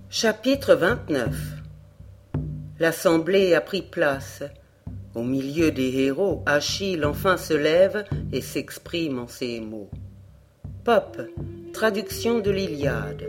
Chapitre 29. L'assemblée a pris place. Au milieu des héros, Achille enfin se lève et s'exprime en ces mots. Pope, traduction de l'Iliade.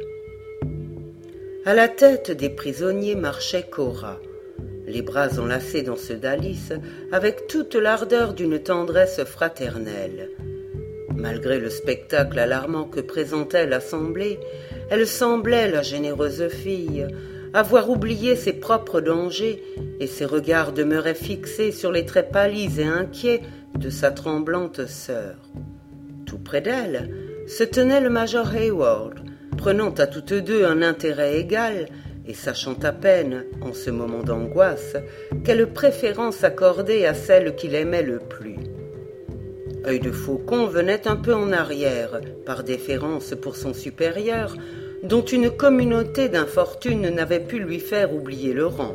À la tête des prisonniers marchait Cora, les bras enlacés dans ceux d'Alice, avec toute l'ardeur d'une tendresse fraternelle. Malgré le spectacle alarmant que présentait l'assemblée, elle semblait, la généreuse fille, avoir oublié ses propres dangers, et ses regards demeuraient fixés sur les traits pâlis et inquiets de sa tremblante sœur. Tout près d'elle se tenait le major Hayward, prenant à toutes deux un intérêt égal, et sachant à peine, en ce moment d'angoisse, quelle préférence accorder à celle qu'il aimait le plus. Œil de Faucon venait un peu en arrière, par déférence pour son supérieur, dont une communauté d'infortune n'avait pu lui faire oublier le rang.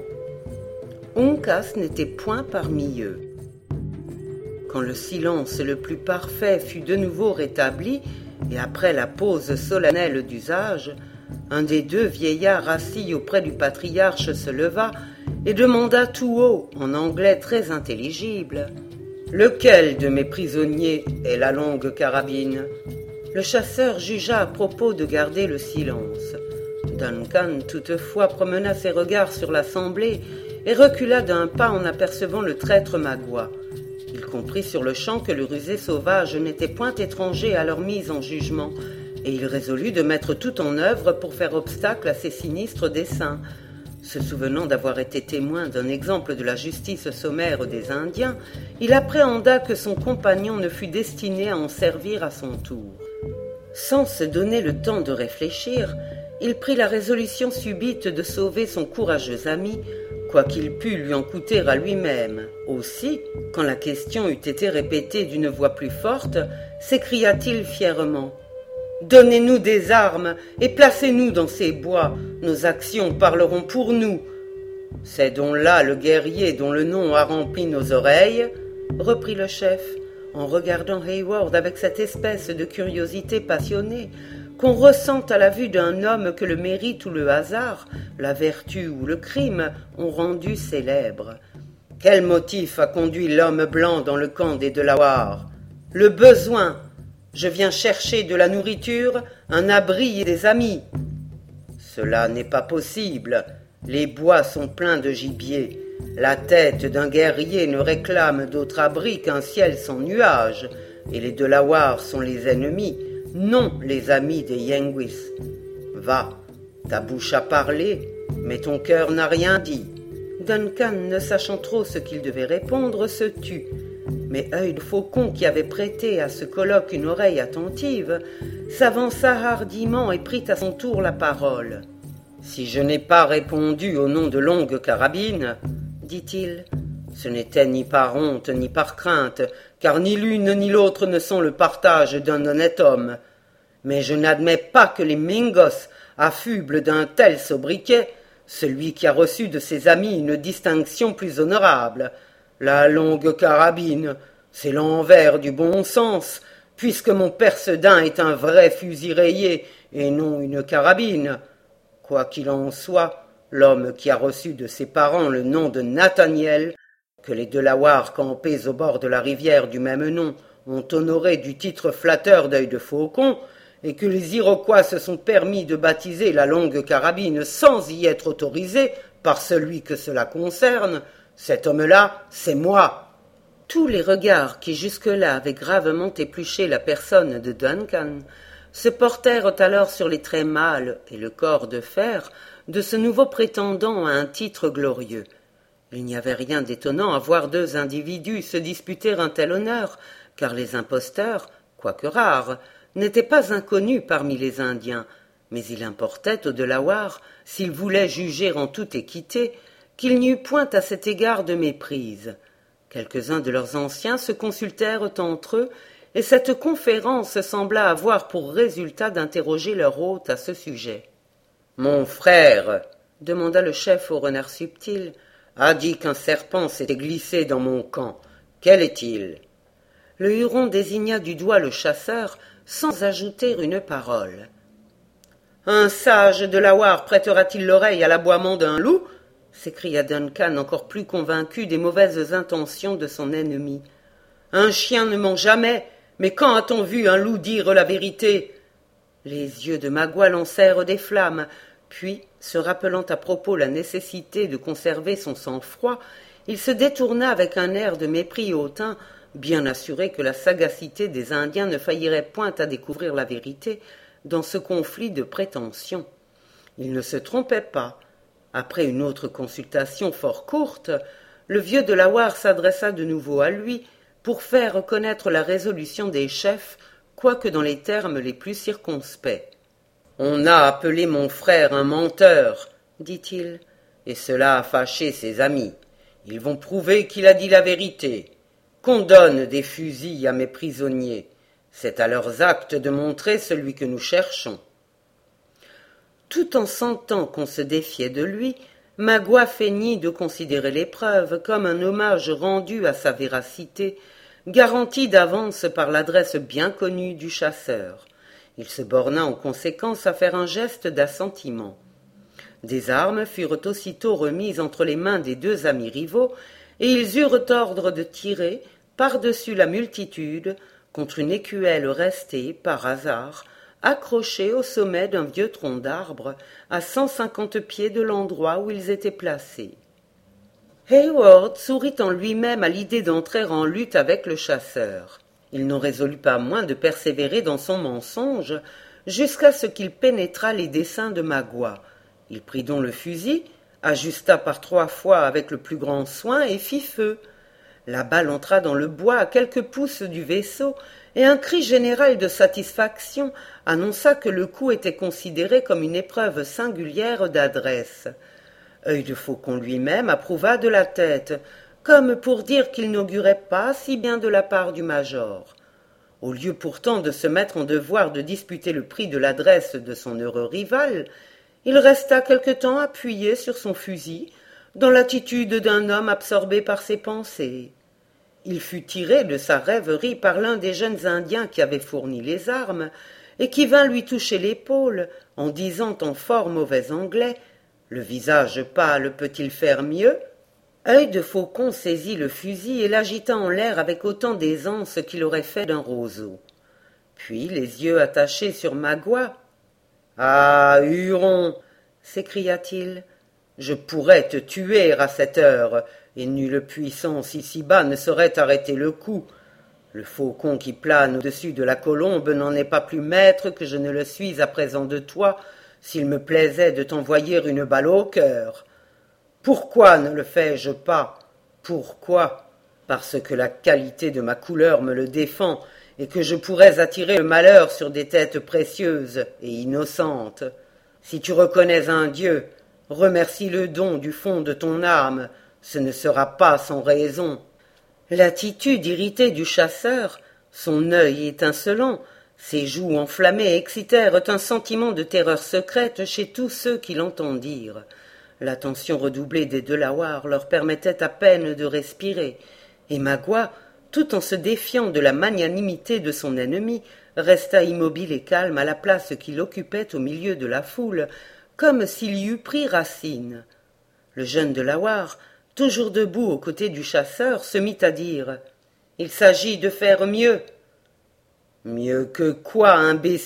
Uncas n'était point parmi eux. Quand le silence le plus parfait fut de nouveau rétabli, et après la pause solennelle d'usage, un des deux vieillards assis auprès du patriarche se leva et demanda tout haut, en anglais très intelligible, « Lequel de mes prisonniers est la longue carabine ?» Le chasseur jugea à propos de garder le silence. Duncan, toutefois, promena ses regards sur l'assemblée et recula d'un pas en apercevant le traître Magua. Il comprit sur le champ que le rusé sauvage n'était point étranger à leur mise en jugement, et il résolut de mettre tout en œuvre pour faire obstacle à ces sinistres desseins. Se souvenant d'avoir été témoin d'un exemple de la justice sommaire des Indiens, il appréhenda que son compagnon ne fût destiné à en servir à son tour. Sans se donner le temps de réfléchir, il prit la résolution subite de sauver son courageux ami, quoiqu'il pût lui en coûter à lui-même. Aussi, quand la question eut été répétée d'une voix plus forte, s'écria-t-il fièrement « Donnez-nous des armes et placez-nous dans ces bois, nos actions parleront pour nous. » « C'est donc là le guerrier dont le nom a rempli nos oreilles, » reprit le chef, en regardant Hayward avec cette espèce de curiosité passionnée qu'on ressent à la vue d'un homme que le mérite ou le hasard, la vertu ou le crime ont rendu célèbre. Quel motif a conduit l'homme blanc dans le camp des Delawares? Le besoin. Je viens chercher de la nourriture, un abri et des amis. Cela n'est pas possible. Les bois sont pleins de gibier. La tête d'un guerrier ne réclame d'autre abri qu'un ciel sans nuages, et les Delawares sont les ennemis, non les amis des Yengeese. Va, ta bouche a parlé, mais ton cœur n'a rien dit. Duncan, ne sachant trop ce qu'il devait répondre, se tut. Mais Œil de Faucon, qui avait prêté à ce colloque une oreille attentive, s'avança hardiment et prit à son tour la parole. « Si je n'ai pas répondu au nom de Longue Carabine, dit-il, ce n'était ni par honte ni par crainte, car ni l'une ni l'autre ne sont le partage d'un honnête homme. Mais je n'admets pas que les Mingos affublent d'un tel sobriquet celui qui a reçu de ses amis une distinction plus honorable. La Longue Carabine, c'est l'envers du bon sens, puisque mon père Sedain est un vrai fusil rayé et non une carabine. Quoi qu'il en soit, l'homme qui a reçu de ses parents le nom de Nathaniel, que les Delawares campés au bord de la rivière du même nom ont honoré du titre flatteur d'Œil de Faucon, et que les Iroquois se sont permis de baptiser la Longue Carabine sans y être autorisés par celui que cela concerne, cet homme-là, c'est moi. » Tous les regards qui jusque-là avaient gravement épluché la personne de Duncan se portèrent alors sur les traits mâles et le corps de fer de ce nouveau prétendant à un titre glorieux. Il n'y avait rien d'étonnant à voir deux individus se disputer un tel honneur, car les imposteurs, quoique rares, n'étaient pas inconnus parmi les Indiens, mais il importait aux Delawares, s'ils voulaient juger en toute équité, qu'il n'y eût point à cet égard de méprise. Quelques-uns de leurs anciens se consultèrent entre eux, et cette conférence sembla avoir pour résultat d'interroger leur hôte à ce sujet. « Mon frère, » demanda le chef au renard subtil, « a dit qu'un serpent s'était glissé dans mon camp. Quel est-il » Le Huron désigna du doigt le chasseur sans ajouter une parole. Un sage Delaware prêtera-t-il l'oreille à l'aboiement d'un loup? S'écria Duncan, encore plus convaincu des mauvaises intentions de son ennemi. Un chien ne ment jamais, mais quand a-t-on vu un loup dire la vérité? Les yeux de Magua lancèrent des flammes, puis, se rappelant à propos la nécessité de conserver son sang-froid, il se détourna avec un air de mépris hautain, bien assuré que la sagacité des Indiens ne faillirait point à découvrir la vérité dans ce conflit de prétentions. Il ne se trompait pas. Après une autre consultation fort courte, le vieux Delaware s'adressa de nouveau à lui pour faire connaître la résolution des chefs, quoique dans les termes les plus circonspects. « On a appelé mon frère un menteur, dit-il, et cela a fâché ses amis. Ils vont prouver qu'il a dit la vérité. Qu'on donne des fusils à mes prisonniers. C'est à leurs actes de montrer celui que nous cherchons. » Tout en sentant qu'on se défiait de lui, Magua feignit de considérer l'épreuve comme un hommage rendu à sa véracité, garanti d'avance par l'adresse bien connue du chasseur. Il se borna en conséquence à faire un geste d'assentiment. Des armes furent aussitôt remises entre les mains des deux amis rivaux, et ils eurent ordre de tirer, par-dessus la multitude, contre une écuelle restée, par hasard, accrochée au sommet d'un vieux tronc d'arbre, à 150 pieds de l'endroit où ils étaient placés. Hayward sourit en lui-même à l'idée d'entrer en lutte avec le chasseur. Il n'en résolut pas moins de persévérer dans son mensonge jusqu'à ce qu'il pénétrât les desseins de Magua. Il prit donc le fusil, ajusta par 3 fois avec le plus grand soin et fit feu. La balle entra dans le bois à quelques pouces du vaisseau, et un cri général de satisfaction annonça que le coup était considéré comme une épreuve singulière d'adresse. Œil de Faucon lui-même approuva de la tête, comme pour dire qu'il n'augurait pas si bien de la part du major. Au lieu pourtant de se mettre en devoir de disputer le prix de l'adresse de son heureux rival, il resta quelque temps appuyé sur son fusil, dans l'attitude d'un homme absorbé par ses pensées. Il fut tiré de sa rêverie par l'un des jeunes Indiens qui avaient fourni les armes, et qui vint lui toucher l'épaule, en disant en fort mauvais anglais « Le visage pâle peut-il faire mieux ?» Œil de Faucon saisit le fusil et l'agita en l'air avec autant d'aisance qu'il aurait fait d'un roseau. Puis, les yeux attachés sur Magua, « Ah, Huron !» s'écria-t-il, « je pourrais te tuer à cette heure, et nulle puissance ici-bas ne saurait arrêter le coup. Le faucon qui plane au-dessus de la colombe n'en est pas plus maître que je ne le suis à présent de toi, s'il me plaisait de t'envoyer une balle au cœur. Pourquoi ne le fais-je pas? Pourquoi? Parce que la qualité de ma couleur me le défend, et que je pourrais attirer le malheur sur des têtes précieuses et innocentes. Si tu reconnais un Dieu, remercie le don du fond de ton âme, ce ne sera pas sans raison. » L'attitude irritée du chasseur, son œil étincelant, ses joues enflammées excitèrent un sentiment de terreur secrète chez tous ceux qui l'entendirent. L'attention redoublée des Delawares leur permettait à peine de respirer, et Magua, tout en se défiant de la magnanimité de son ennemi, resta immobile et calme à la place qu'il occupait au milieu de la foule, comme s'il y eût pris racine. Le jeune Delaware, toujours debout aux côtés du chasseur, se mit à dire « Il s'agit de faire mieux. »« Mieux que quoi, imbécile ?»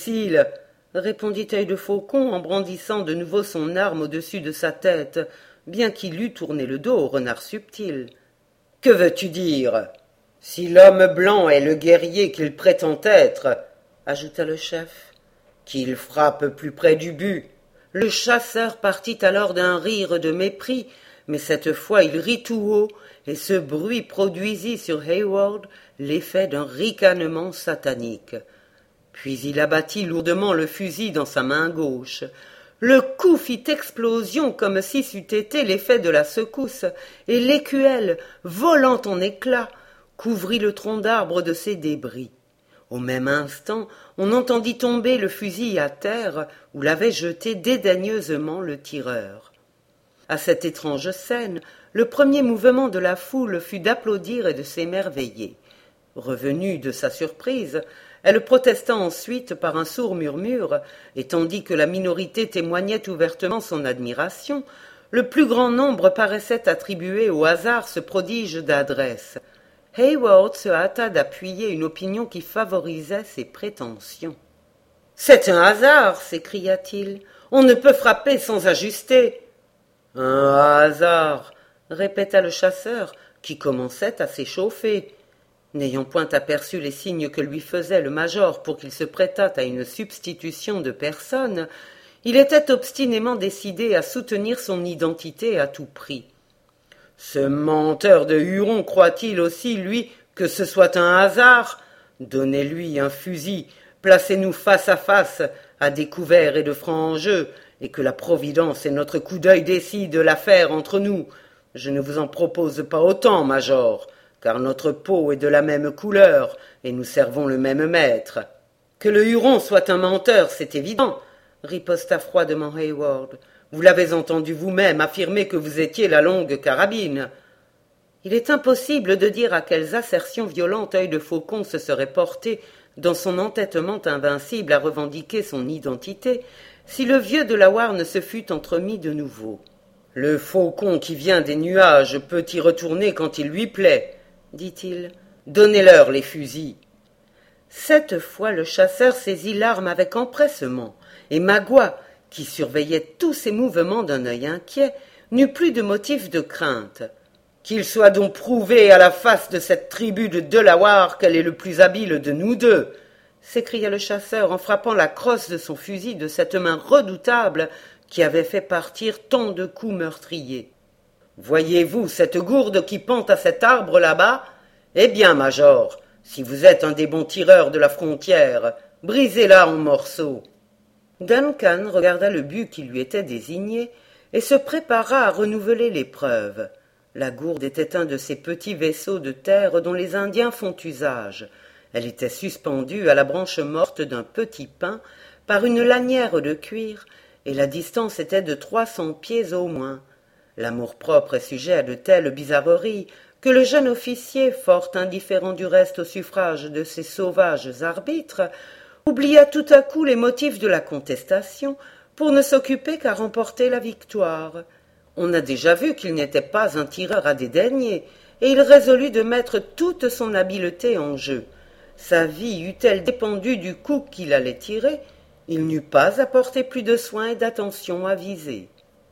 répondit Œil de Faucon en brandissant de nouveau son arme au-dessus de sa tête, bien qu'il eût tourné le dos au renard subtil. « Que veux-tu dire? Si l'homme blanc est le guerrier qu'il prétend être, ajouta le chef, qu'il frappe plus près du but. » Le chasseur partit alors d'un rire de mépris, mais cette fois il rit tout haut, et ce bruit produisit sur Hayward l'effet d'un ricanement satanique. Puis il abattit lourdement le fusil dans sa main gauche. Le coup fit explosion comme si c'eût été l'effet de la secousse, et l'écuelle, volant en éclats, couvrit le tronc d'arbre de ses débris. Au même instant, on entendit tomber le fusil à terre où l'avait jeté dédaigneusement le tireur. À cette étrange scène, le premier mouvement de la foule fut d'applaudir et de s'émerveiller. Revenu de sa surprise, Elle protesta ensuite par un sourd murmure, et tandis que la minorité témoignait ouvertement son admiration, le plus grand nombre paraissait attribuer au hasard ce prodige d'adresse. Hayward se hâta d'appuyer une opinion qui favorisait ses prétentions. « C'est un hasard, s'écria-t-il. On ne peut frapper sans ajuster. »« Un hasard, répéta le chasseur, qui commençait à s'échauffer. N'ayant point aperçu les signes que lui faisait le major pour qu'il se prêtât à une substitution de personne, il était obstinément décidé à soutenir son identité à tout prix. Ce menteur de Huron croit-il aussi, lui, que ce soit un hasard? Donnez-lui un fusil, placez-nous face à face, à découvert et de franc jeu, et que la Providence et notre coup d'œil décident l'affaire entre nous. Je ne vous en propose pas autant, major, car notre peau est de la même couleur, et nous servons le même maître. Que le Huron soit un menteur, c'est évident, riposta froidement Hayward. Vous l'avez entendu vous-même affirmer que vous étiez la longue carabine. Il est impossible de dire à quelles assertions violentes Œil de Faucon se serait porté dans son entêtement invincible à revendiquer son identité, si le vieux Delaware ne se fût entremis de nouveau. « Le faucon qui vient des nuages peut y retourner quand il lui plaît, » dit-il. « Donnez-leur les fusils. » Cette fois, le chasseur saisit l'arme avec empressement, et Magua, qui surveillait tous ses mouvements d'un œil inquiet, n'eut plus de motif de crainte. « Qu'il soit donc prouvé à la face de cette tribu de Delaware qu'elle est le plus habile de nous deux !» s'écria le chasseur en frappant la crosse de son fusil de cette main redoutable qui avait fait partir tant de coups meurtriers. « Voyez-vous cette gourde qui pend à cet arbre là-bas? Eh bien, major, si vous êtes un des bons tireurs de la frontière, brisez-la en morceaux. » Duncan regarda le but qui lui était désigné et se prépara à renouveler l'épreuve. La gourde était un de ces petits vaisseaux de terre dont les Indiens font usage. Elle était suspendue à la branche morte d'un petit pin par une lanière de cuir, et la distance était de 300 pieds au moins. L'amour-propre est sujet à de telles bizarreries que le jeune officier, fort indifférent du reste au suffrage de ces sauvages arbitres, oublia tout à coup les motifs de la contestation pour ne s'occuper qu'à remporter la victoire. On a déjà vu qu'il n'était pas un tireur à dédaigner, et il résolut de mettre toute son habileté en jeu. Sa vie eût-elle dépendu du coup qu'il allait tirer, il n'eût pas apporté plus de soin et d'attention à viser.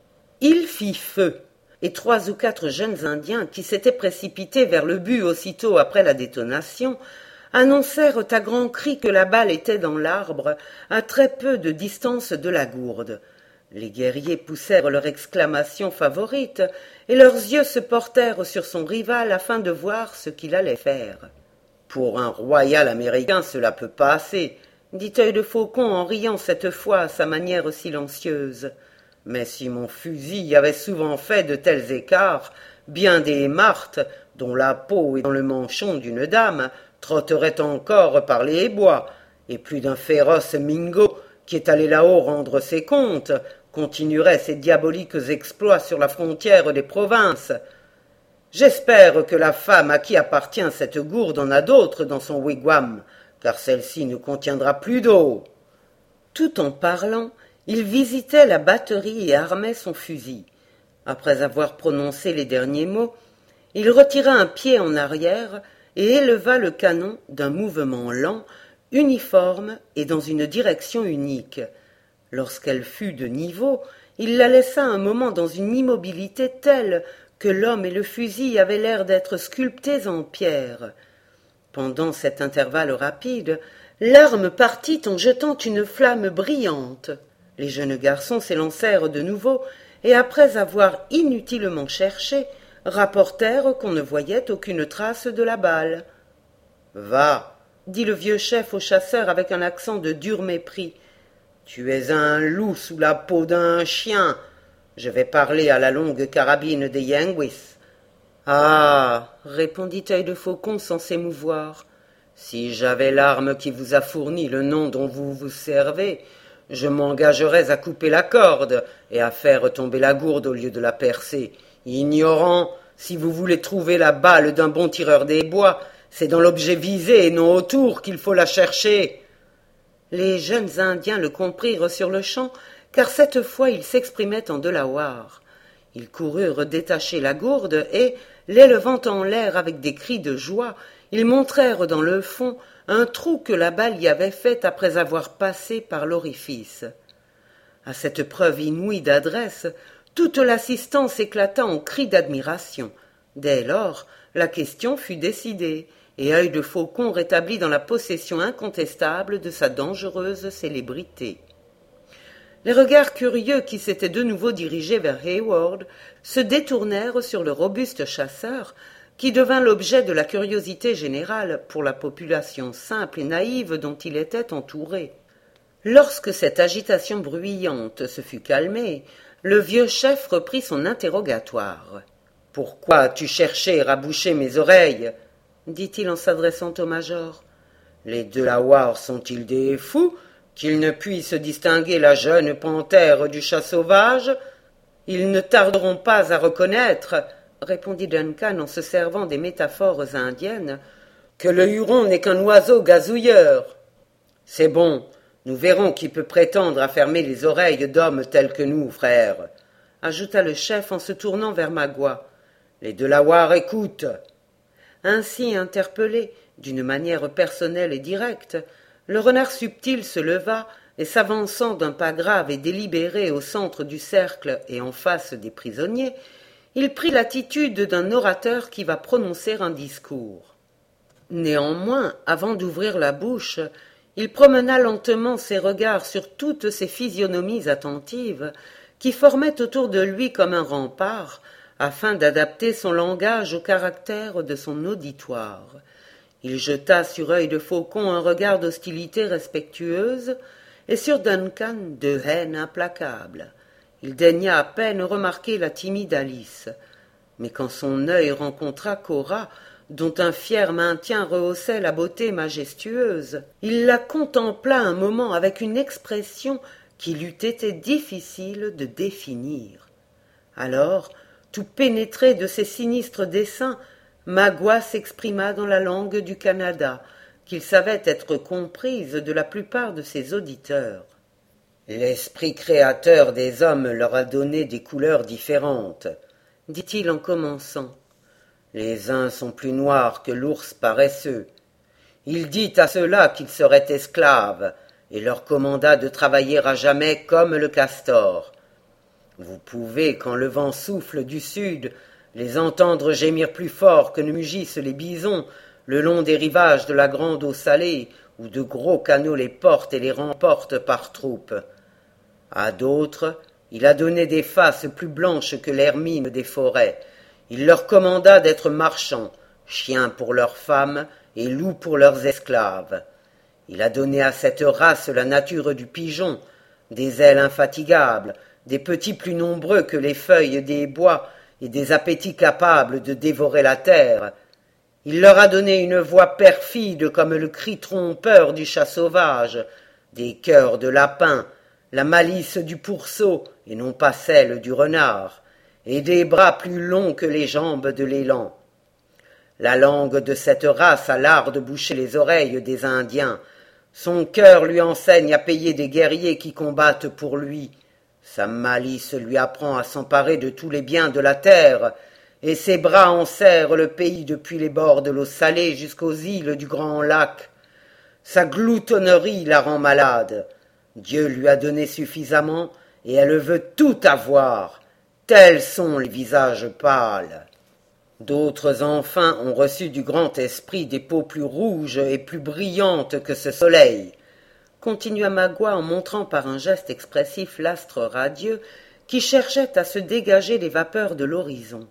Il fit feu, et 3 ou 4 jeunes Indiens qui s'étaient précipités vers le but aussitôt après la détonation annoncèrent à grands cris que la balle était dans l'arbre, à très peu de distance de la gourde. Les guerriers poussèrent leur exclamation favorite, et leurs yeux se portèrent sur son rival afin de voir ce qu'il allait faire. « Pour un royal américain, cela peut passer, » dit Œil de Faucon en riant cette fois à sa manière silencieuse. « Mais si mon fusil avait souvent fait de tels écarts, bien des martes, dont la peau est dans le manchon d'une dame, trotteraient encore par les bois, et plus d'un féroce Mingo, qui est allé là-haut rendre ses comptes, continuerait ses diaboliques exploits sur la frontière des provinces. J'espère que la femme à qui appartient cette gourde en a d'autres dans son wigwam, car celle-ci ne contiendra plus d'eau. » Tout en parlant, il visitait la batterie et armait son fusil. Après avoir prononcé les derniers mots, il retira un pied en arrière et éleva le canon d'un mouvement lent, uniforme et dans une direction unique. Lorsqu'elle fut de niveau, il la laissa un moment dans une immobilité telle que l'homme et le fusil avaient l'air d'être sculptés en pierre. Pendant cet intervalle rapide, l'arme partit en jetant une flamme brillante. Les jeunes garçons s'élancèrent de nouveau et, après avoir inutilement cherché, rapportèrent qu'on ne voyait aucune trace de la balle. « Va, » dit le vieux chef au chasseur avec un accent de dur mépris. « Tu es un loup sous la peau d'un chien. Je vais parler à la longue carabine des Yengeese. »« Ah !» répondit Œil de Faucon sans s'émouvoir. « Si j'avais l'arme qui vous a fourni le nom dont vous vous servez, je m'engagerais à couper la corde et à faire tomber la gourde au lieu de la percer. Ignorant, si vous voulez trouver la balle d'un bon tireur des bois, C'est dans l'objet visé et non autour qu'il faut la chercher. » Les jeunes Indiens le comprirent sur-le-champ, car cette fois il s'exprimait en delaware. Ils coururent détacher la gourde et, l'élevant en l'air avec des cris de joie, ils montrèrent dans le fond un trou que la balle y avait fait après avoir passé par l'orifice. À cette preuve inouïe d'adresse, toute l'assistance éclata en cris d'admiration. Dès lors, la question fut décidée, et Œil de Faucon rétabli dans la possession incontestable de sa dangereuse célébrité. Les regards curieux qui s'étaient de nouveau dirigés vers Hayward se détournèrent sur le robuste chasseur, qui devint l'objet de la curiosité générale pour la population simple et naïve dont il était entouré. Lorsque cette agitation bruyante se fut calmée, le vieux chef reprit son interrogatoire. « Pourquoi as-tu cherché à boucher mes oreilles ?» dit-il en s'adressant au major. « Les Delawares sont-ils des fous qu'ils ne puissent distinguer la jeune panthère du chat sauvage ? Ils ne tarderont pas à reconnaître, répondit Duncan en se servant des métaphores indiennes, que le Huron n'est qu'un oiseau gazouilleur. C'est bon, nous verrons qui peut prétendre à fermer les oreilles d'hommes tels que nous, frère, ajouta le chef en se tournant vers Magua. Les Delawares écoutent. Ainsi interpellé, d'une manière personnelle et directe, le renard subtil se leva et s'avançant d'un pas grave et délibéré au centre du cercle et en face des prisonniers, il prit l'attitude d'un orateur qui va prononcer un discours. Néanmoins, avant d'ouvrir la bouche, il promena lentement ses regards sur toutes ces physionomies attentives qui formaient autour de lui comme un rempart, afin d'adapter son langage au caractère de son auditoire. Il jeta sur Œil de Faucon un regard d'hostilité respectueuse et sur Duncan de haine implacable. Il daigna à peine remarquer la timide Alice, mais quand son œil rencontra Cora, dont un fier maintien rehaussait la beauté majestueuse, il la contempla un moment avec une expression qu'il eût été difficile de définir. Alors, tout pénétré de ses sinistres desseins, Magua s'exprima dans la langue du Canada, qu'il savait être comprise de la plupart de ses auditeurs. L'esprit créateur des hommes leur a donné des couleurs différentes, dit-il en commençant. Les uns sont plus noirs que l'ours paresseux. Il dit à ceux-là qu'ils seraient esclaves, et leur commanda de travailler à jamais comme le castor. Vous pouvez, quand le vent souffle du sud, les entendre gémir plus fort que ne mugissent les bisons le long des rivages de la grande eau salée, où de gros canaux les portent et les remportent par troupes. À d'autres, il a donné des faces plus blanches que l'hermine des forêts. Il leur commanda d'être marchands, chiens pour leurs femmes et loups pour leurs esclaves. Il a donné à cette race la nature du pigeon, des ailes infatigables, des petits plus nombreux que les feuilles des bois et des appétits capables de dévorer la terre. Il leur a donné une voix perfide comme le cri trompeur du chat sauvage, des cœurs de lapin, la malice du pourceau et non pas celle du renard, et des bras plus longs que les jambes de l'élan. La langue de cette race a l'art de boucher les oreilles des Indiens. Son cœur lui enseigne à payer des guerriers qui combattent pour lui. Sa malice lui apprend à s'emparer de tous les biens de la terre, et ses bras enserrent le pays depuis les bords de l'eau salée jusqu'aux îles du grand lac. Sa gloutonnerie la rend malade. Dieu lui a donné suffisamment, et elle veut tout avoir. Tels sont les visages pâles. D'autres enfin ont reçu du grand esprit des peaux plus rouges et plus brillantes que ce soleil, continua Magua en montrant par un geste expressif l'astre radieux qui cherchait à se dégager des vapeurs de l'horizon.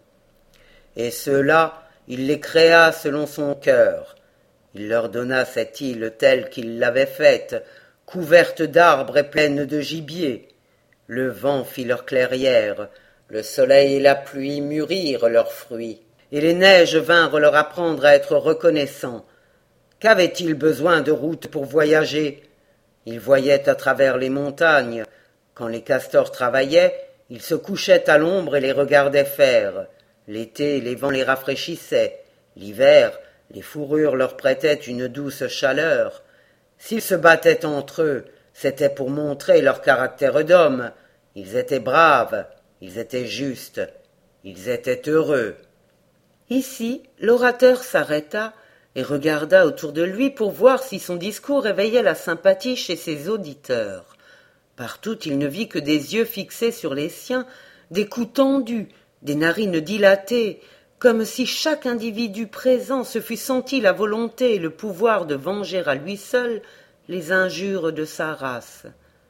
Et ceux-là, il les créa selon son cœur. Il leur donna cette île telle qu'il l'avait faite, couverte d'arbres et pleine de gibier. Le vent fit leurs clairières, le soleil et la pluie mûrirent leurs fruits, et les neiges vinrent leur apprendre à être reconnaissants. Qu'avaient-ils besoin de routes pour voyager? Ils voyaient à travers les montagnes. Quand les castors travaillaient, ils se couchaient à l'ombre et les regardaient faire. L'été, les vents les rafraîchissaient. L'hiver, Les fourrures leur prêtaient une douce chaleur. S'ils se battaient entre eux, c'était pour montrer leur caractère d'homme. Ils étaient braves, ils étaient justes, ils étaient heureux. Ici, l'orateur s'arrêta et regarda autour de lui pour voir si son discours éveillait la sympathie chez ses auditeurs. Partout il ne vit que des yeux fixés sur les siens, des coups tendus, des narines dilatées, comme si chaque individu présent se fût senti la volonté et le pouvoir de venger à lui seul les injures de sa race.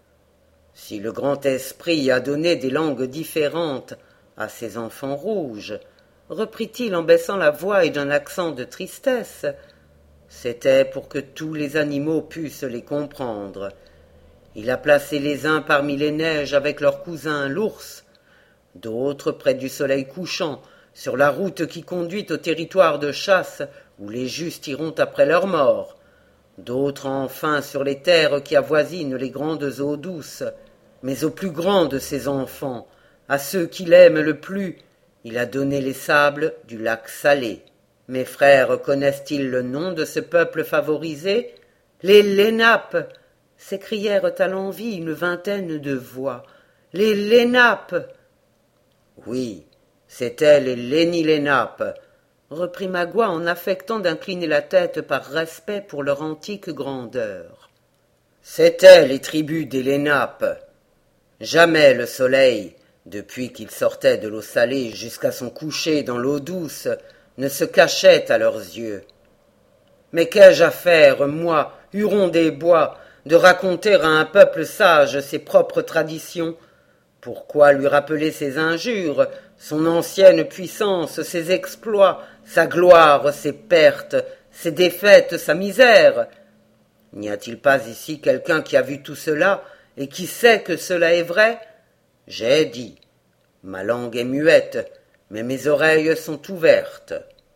Si le grand esprit a donné des langues différentes à ces enfants rouges, reprit-il en baissant la voix et d'un accent de tristesse, c'était pour que tous les animaux pussent les comprendre. Il a placé les uns parmi les neiges avec leur cousin l'ours, d'autres près du soleil couchant, sur la route qui conduit au territoire de chasse où les justes iront après leur mort, d'autres enfin sur les terres qui avoisinent les grandes eaux douces, mais au plus grand de ses enfants, à ceux qui l'aiment le plus, il a donné les sables du lac Salé. Mes frères connaissent-ils le nom de ce peuple favorisé? Les Lénapes, s'écrièrent à l'envi une vingtaine de voix. Les Lénapes! Oui, c'étaient les Léni-Lénapes, reprit Magua en affectant d'incliner la tête par respect pour leur antique grandeur. C'étaient les tribus des Lénapes. Jamais le soleil, depuis qu'il sortait de l'eau salée jusqu'à son coucher dans l'eau douce, ne se cachait à leurs yeux. Mais qu'ai-je à faire, moi, Huron des bois, de raconter à un peuple sage ses propres traditions? Pourquoi lui rappeler ses injures, son ancienne puissance, ses exploits, sa gloire, ses pertes, ses défaites, sa misère? N'y a-t-il pas ici quelqu'un qui a vu tout cela et qui sait que cela est vrai? J'ai dit. Ma langue est muette, mais mes oreilles sont ouvertes.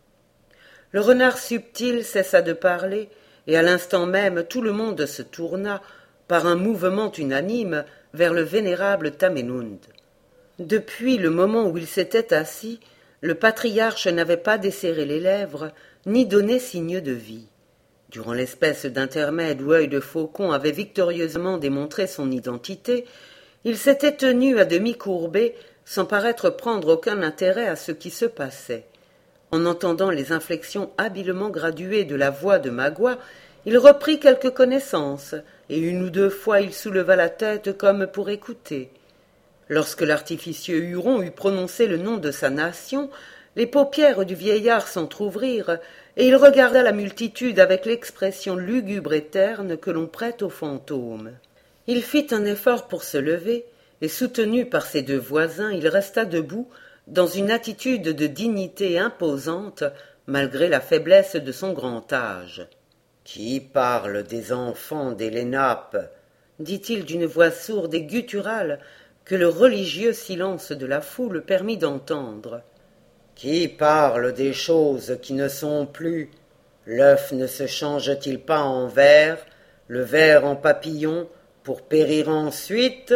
Le renard subtil cessa de parler, et à l'instant même tout le monde se tourna, par un mouvement unanime, vers le vénérable Tamenund. Depuis le moment où il s'était assis, le patriarche n'avait pas desserré les lèvres, ni donné signe de vie. Durant l'espèce d'intermède où Œil de Faucon avait victorieusement démontré son identité, il s'était tenu à demi courbé, sans paraître prendre aucun intérêt à ce qui se passait. En entendant les inflexions habilement graduées de la voix de Magua, il reprit quelque connaissance, et une ou deux fois il souleva la tête comme pour écouter. Lorsque l'artificieux Huron eut prononcé le nom de sa nation, les paupières du vieillard s'entr'ouvrirent, et il regarda la multitude avec l'expression lugubre et terne que l'on prête aux fantômes. Il fit un effort pour se lever, et soutenu par ses deux voisins, il resta debout, dans une attitude de dignité imposante, malgré la faiblesse de son grand âge. « Qui parle des enfants des Lénapes ?» dit-il d'une voix sourde et gutturale que le religieux silence de la foule permit d'entendre. « Qui parle des choses qui ne sont plus? L'œuf ne se change-t-il pas en ver, le ver en papillon, pour périr ensuite?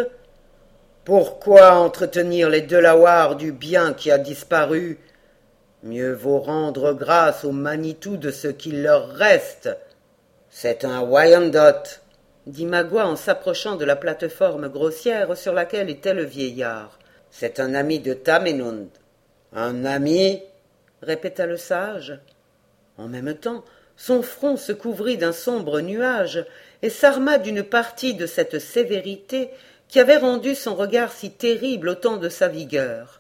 Pourquoi entretenir les Delawares du bien qui a disparu? Mieux vaut rendre grâce au Manitou de ce qu'il leur reste. C'est un Wyandot, dit Magua en s'approchant de la plateforme grossière sur laquelle était le vieillard. C'est un ami de Tamenund. Un ami? Répéta le sage. En même temps, son front se couvrit d'un sombre nuage et s'arma d'une partie de cette sévérité qui avait rendu son regard si terrible au temps de sa vigueur.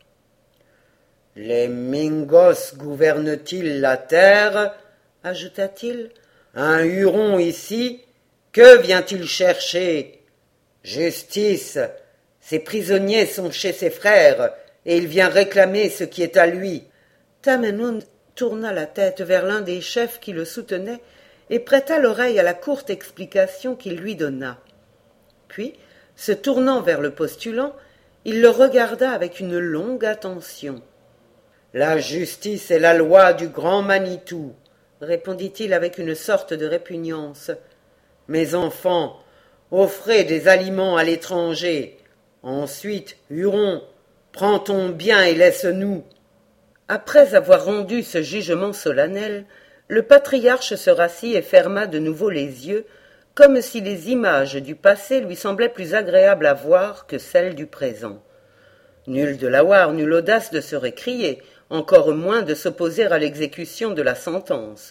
« Les Mingos gouvernent-ils la terre ?» ajouta-t-il. « Un Huron ici, que vient-il chercher? Justice, ses prisonniers sont chez ses frères, et il vient réclamer ce qui est à lui. » Tamenund tourna la tête vers l'un des chefs qui le soutenait et prêta l'oreille à la courte explication qu'il lui donna. Puis, se tournant vers le postulant, il le regarda avec une longue attention. « La justice est la loi du grand Manitou, » répondit-il avec une sorte de répugnance. « Mes enfants, offrez des aliments à l'étranger. Ensuite, Huron, prends ton bien et laisse-nous. » Après avoir rendu ce jugement solennel, Le patriarche se rassit et ferma de nouveau les yeux, comme si les images du passé lui semblaient plus agréables à voir que celles du présent. Nul Delaware n'eut l'audace de se récrier, encore moins de s'opposer à l'exécution de la sentence.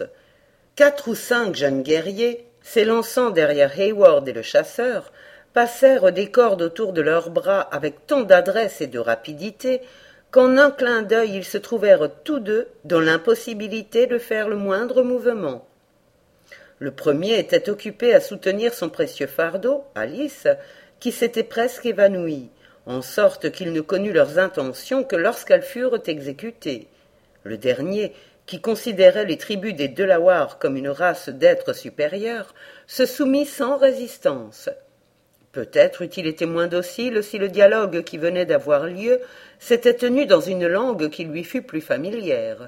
4 ou 5 jeunes guerriers, s'élançant derrière Hayward et le chasseur, passèrent des cordes autour de leurs bras avec tant d'adresse et de rapidité qu'en un clin d'œil ils se trouvèrent tous deux dans l'impossibilité de faire le moindre mouvement. Le premier était occupé à soutenir son précieux fardeau, Alice, qui s'était presque évanouie, en sorte qu'il ne connut leurs intentions que lorsqu'elles furent exécutées. Le dernier, qui considérait les tribus des Delawares comme une race d'êtres supérieurs, se soumit sans résistance. Peut-être eût-il été moins docile si le dialogue qui venait d'avoir lieu s'était tenu dans une langue qui lui fût plus familière.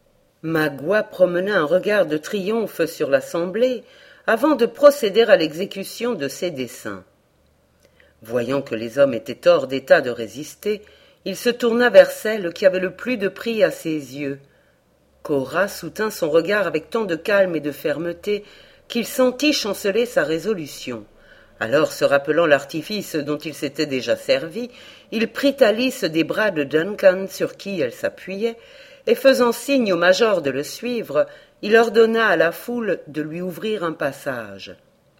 Magua promena un regard de triomphe sur l'assemblée avant de procéder à l'exécution de ses desseins. Voyant que les hommes étaient hors d'état de résister, il se tourna vers celle qui avait le plus de prix à ses yeux. Cora soutint son regard avec tant de calme et de fermeté qu'il sentit chanceler sa résolution. Alors, se rappelant l'artifice dont il s'était déjà servi, il prit Alice des bras de Duncan sur qui elle s'appuyait, et faisant signe au major de le suivre, il ordonna à la foule de lui ouvrir un passage.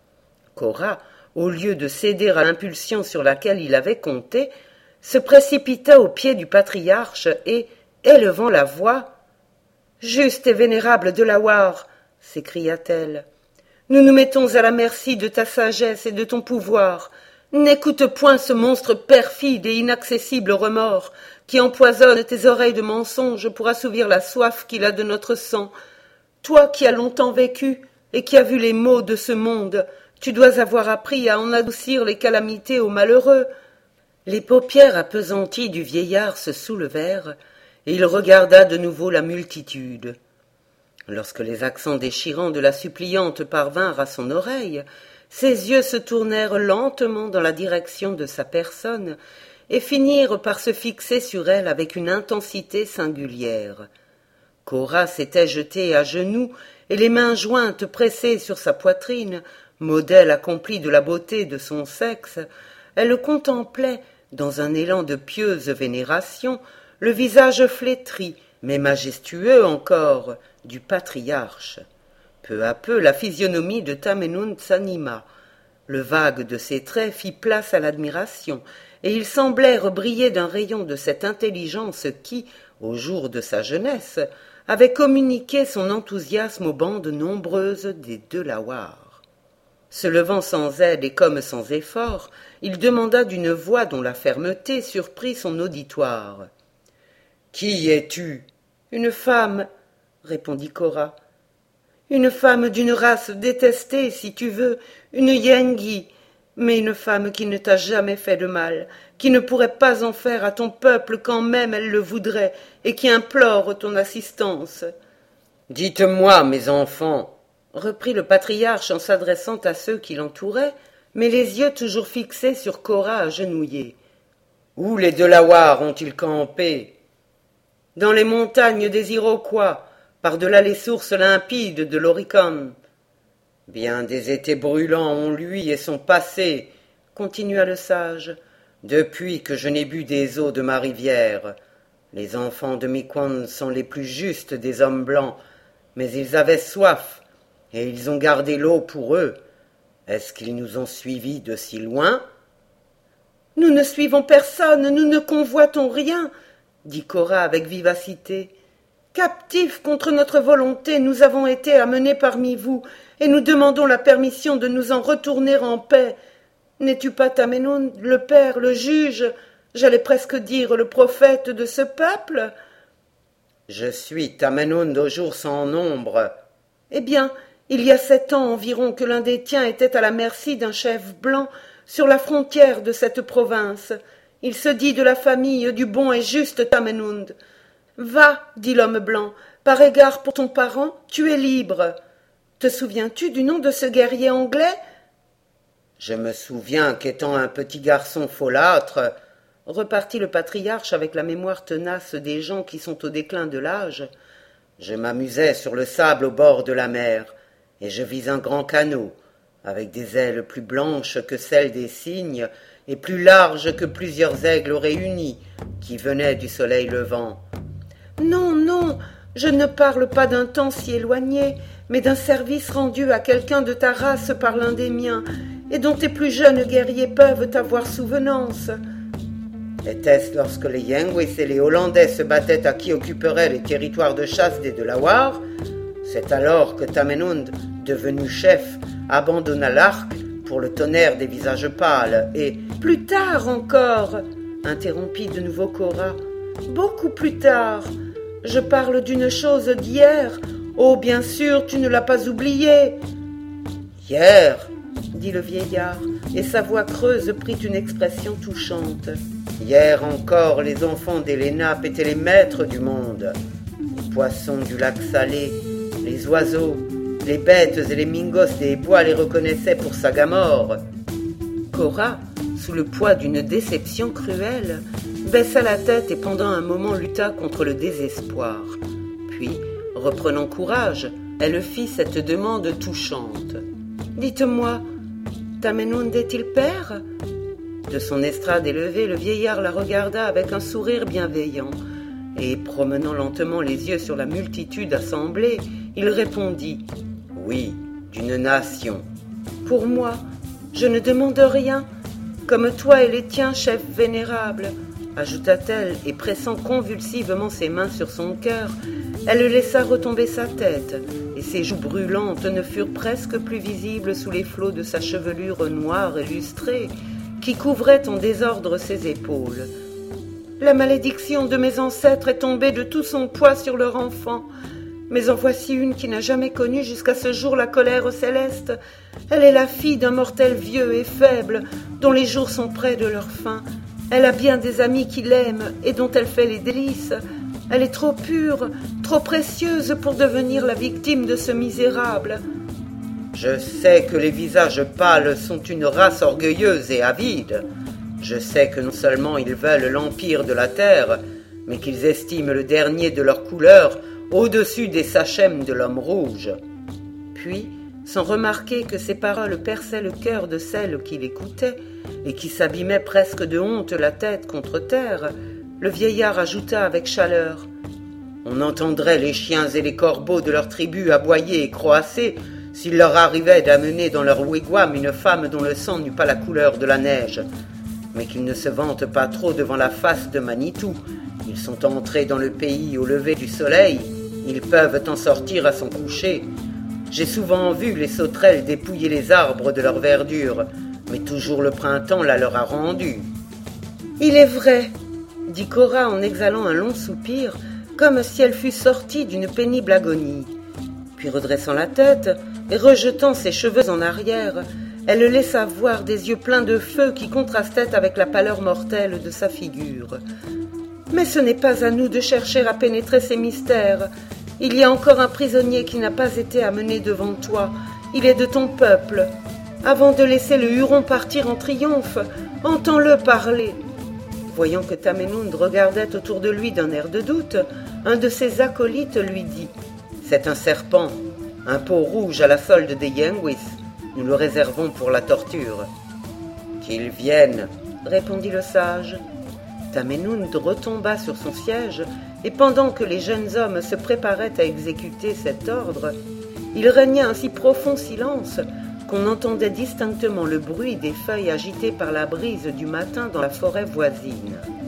Cora, au lieu de céder à l'impulsion sur laquelle il avait compté, se précipita aux pieds du patriarche et, élevant la voix, « Juste et vénérable Delaware !» s'écria-t-elle. Nous nous mettons à la merci de ta sagesse et de ton pouvoir. N'écoute point ce monstre perfide et inaccessible remords qui empoisonne tes oreilles de mensonges pour assouvir la soif qu'il a de notre sang. Toi qui as longtemps vécu et qui as vu les maux de ce monde, tu dois avoir appris à en adoucir les calamités aux malheureux. Les paupières appesanties du vieillard se soulevèrent et il regarda de nouveau la multitude. Lorsque les accents déchirants de la suppliante parvinrent à son oreille, ses yeux se tournèrent lentement dans la direction de sa personne et finirent par se fixer sur elle avec une intensité singulière. Cora s'était jetée à genoux et les mains jointes pressées sur sa poitrine, modèle accompli de la beauté de son sexe, elle contemplait, dans un élan de pieuse vénération, le visage flétri, mais majestueux encore, du patriarche. Peu à peu, la physionomie de Tamenund s'anima. Le vague de ses traits fit place à l'admiration, et ils semblèrent briller d'un rayon de cette intelligence qui, au jour de sa jeunesse, avait communiqué son enthousiasme aux bandes nombreuses des Delawares. Se levant sans aide et comme sans effort, il demanda d'une voix dont la fermeté surprit son auditoire. « Qui es-tu » ? « Une femme, » répondit Cora. « Une femme d'une race détestée, si tu veux, une Yengi, mais une femme qui ne t'a jamais fait de mal, qui ne pourrait pas en faire à ton peuple quand même elle le voudrait, et qui implore ton assistance. »« Dites-moi, mes enfants, » reprit le patriarche en s'adressant à ceux qui l'entouraient, mais les yeux toujours fixés sur Cora agenouillée. « Où les Delawares ont-ils campé ?»« Dans les montagnes des Iroquois, par-delà les sources limpides de l'Oricon. »« Bien des étés brûlants ont lui et sont passés, » continua le sage, « depuis que je n'ai bu des eaux de ma rivière. Les enfants de Miquon sont les plus justes des hommes blancs, mais ils avaient soif, et ils ont gardé l'eau pour eux. Est-ce qu'ils nous ont suivis de si loin ?»« Nous ne suivons personne, nous ne convoitons rien, » dit Cora avec vivacité. « Captifs contre notre volonté, nous avons été amenés parmi vous, et nous demandons la permission de nous en retourner en paix. N'es-tu pas Tamenund, le père, le juge, j'allais presque dire le prophète de ce peuple ? » ?»« Je suis Tamenund au jour sans nombre. »« Eh bien, il y a 7 ans environ que l'un des tiens était à la merci d'un chef blanc sur la frontière de cette province. Il se dit de la famille du bon et juste Tamenund. Va, dit l'homme blanc, par égard pour ton parent, tu es libre. Te souviens-tu du nom de ce guerrier anglais ? Je me souviens qu'étant un petit garçon folâtre, repartit le patriarche avec la mémoire tenace des gens qui sont au déclin de l'âge, Je m'amusais sur le sable au bord de la mer, et je vis un grand canot, avec des ailes plus blanches que celles des cygnes, et plus larges que plusieurs aigles réunis, qui venaient du soleil levant. Non, non, je ne parle pas d'un temps si éloigné, mais d'un service rendu à quelqu'un de ta race par l'un des miens, et dont tes plus jeunes guerriers peuvent avoir souvenance. Était-ce lorsque les Yenwis et les Hollandais se battaient à qui occuperait les territoires de chasse des Delawares? C'est alors que Tamenund, devenu chef, abandonna l'arc pour le tonnerre des visages pâles et... « Plus tard encore !» interrompit de nouveau Cora. « Beaucoup plus tard. Je parle d'une chose d'hier. Oh, bien sûr, tu ne l'as pas oublié. »« Hier !» dit le vieillard, et sa voix creuse prit une expression touchante. Hier encore, les enfants des Lénape étaient les maîtres du monde. Les poissons du lac Salé, les oiseaux, les bêtes et les mingos des bois les reconnaissaient pour Sagamore. Cora, sous le poids d'une déception cruelle, baissa la tête et pendant un moment lutta contre le désespoir. Puis, reprenant courage, elle fit cette demande touchante. « Dites-moi, Tamenund est-il père ?» De son estrade élevée, le vieillard la regarda avec un sourire bienveillant, et, promenant lentement les yeux sur la multitude assemblée, il répondit « Oui, d'une nation. »« Pour moi, je ne demande rien, comme toi et les tiens, chef vénérable, » ajouta-t-elle, et pressant convulsivement ses mains sur son cœur, elle laissa retomber sa tête, et ses joues brûlantes ne furent presque plus visibles sous les flots de sa chevelure noire et lustrée, qui couvrait en désordre ses épaules. « La malédiction de mes ancêtres est tombée de tout son poids sur leur enfant, mais en voici une qui n'a jamais connu jusqu'à ce jour la colère céleste. Elle est la fille d'un mortel vieux et faible, dont les jours sont près de leur fin. Elle a bien des amis qui l'aiment et dont elle fait les délices. Elle est trop pure, trop précieuse pour devenir la victime de ce misérable. » Je sais que les visages pâles sont une race orgueilleuse et avide. Je sais que non seulement ils veulent l'empire de la terre, mais qu'ils estiment le dernier de leur couleur au-dessus des sachem de l'homme rouge. Puis, sans remarquer que ces paroles perçaient le cœur de celle qui l'écoutait, et qui s'abîmait presque de honte la tête contre terre, le vieillard ajouta avec chaleur. On entendrait les chiens et les corbeaux de leur tribu aboyer et croasser s'il leur arrivait d'amener dans leur wigwam une femme dont le sang n'eût pas la couleur de la neige. Mais qu'ils ne se vantent pas trop devant la face de Manitou. Ils sont entrés dans le pays au lever du soleil, ils peuvent en sortir à son coucher. J'ai souvent vu les sauterelles dépouiller les arbres de leur verdure, mais toujours le printemps la leur a rendue. « Il est vrai, » dit Cora en exhalant un long soupir, comme si elle fût sortie d'une pénible agonie. Puis redressant la tête et rejetant ses cheveux en arrière, elle laissa voir des yeux pleins de feu qui contrastaient avec la pâleur mortelle de sa figure. « Mais ce n'est pas à nous de chercher à pénétrer ces mystères. Il y a encore un prisonnier qui n'a pas été amené devant toi. Il est de ton peuple. Avant de laisser le Huron partir en triomphe, entends-le parler. » Voyant que Tamenund regardait autour de lui d'un air de doute, un de ses acolytes lui dit « C'est un serpent, un peau rouge à la solde des Yenwis. Nous le réservons pour la torture. »« Qu'il vienne, » répondit le sage. Tamenund retomba sur son siège, et pendant que les jeunes hommes se préparaient à exécuter cet ordre, il régna un si profond silence qu'on entendait distinctement le bruit des feuilles agitées par la brise du matin dans la forêt voisine.